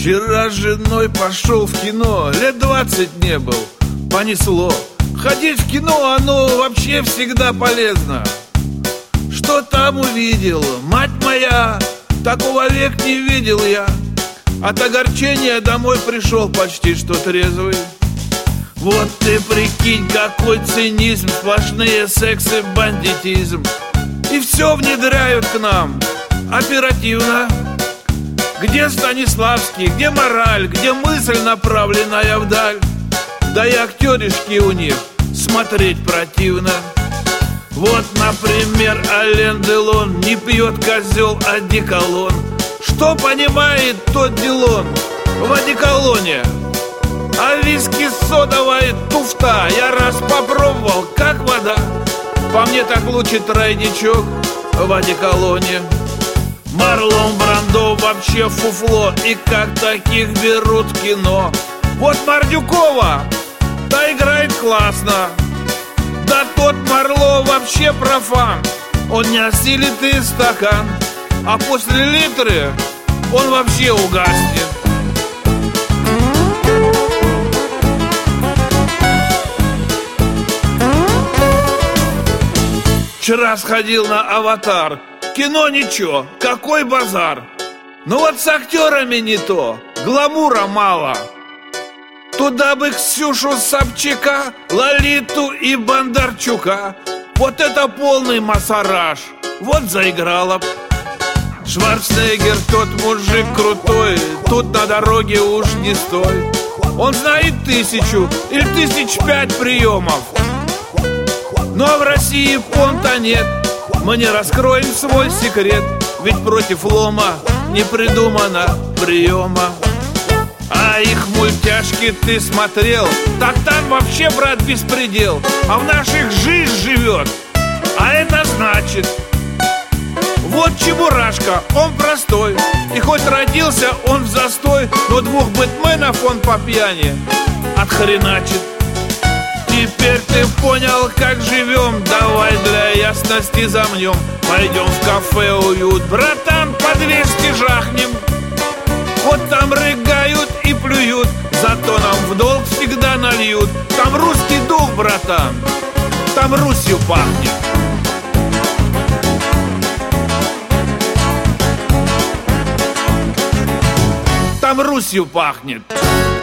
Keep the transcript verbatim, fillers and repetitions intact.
Вчера с женой пошел в кино, лет двадцать не был, понесло. Ходить в кино, оно вообще всегда полезно. Что там увидел, мать моя, такого век не видел я. От огорчения домой пришел почти что трезвый. Вот ты прикинь, какой цинизм, сплошные сексы, бандитизм. И все внедряют к нам оперативно. Где Станиславский, где мораль, где мысль, направленная вдаль? Да и актеришки у них смотреть противно. Вот, например, Ален Делон не пьет козел одеколон. Что понимает тот Делон в одеколоне? А виски содовая туфта я раз попробовал, как вода. По мне так лучше тройничок в одеколоне. Марлон Брандо вообще фуфло, и как таких берут в кино. Вот Мордюкова, да играет классно. Да тот Марло вообще профан. Он не осилит и стакан, а после литры он вообще угаснет. Вчера сходил на «Аватар». Кино ничего, какой базар. Но вот с актерами не то, гламура мало. Туда бы Ксюшу Собчака, Лолиту и Бондарчука. Вот это полный массараж, вот заиграла б. Шварценеггер тот мужик крутой, тут на дороге уж не стой. Он знает тысячу или тысяч пять приемов. Ну а в России понта нет. Мы не раскроем свой секрет, ведь против лома не придумано приема. А их мультяшки ты смотрел? Так там вообще, брат, беспредел. А в наших жизнь живет. А это значит, вот Чебурашка, он простой. И хоть родился он в застой, но двух бэтменов он по пьяни отхреначит. Теперь ты понял, как живем. Давай для ясности замнем. Пойдем в кафе «Уют». Братан, по двести жахнем. Вот там рыгают и плюют, зато нам в долг всегда нальют. Там русский дух, братан, там Русью пахнет. Там Русью пахнет.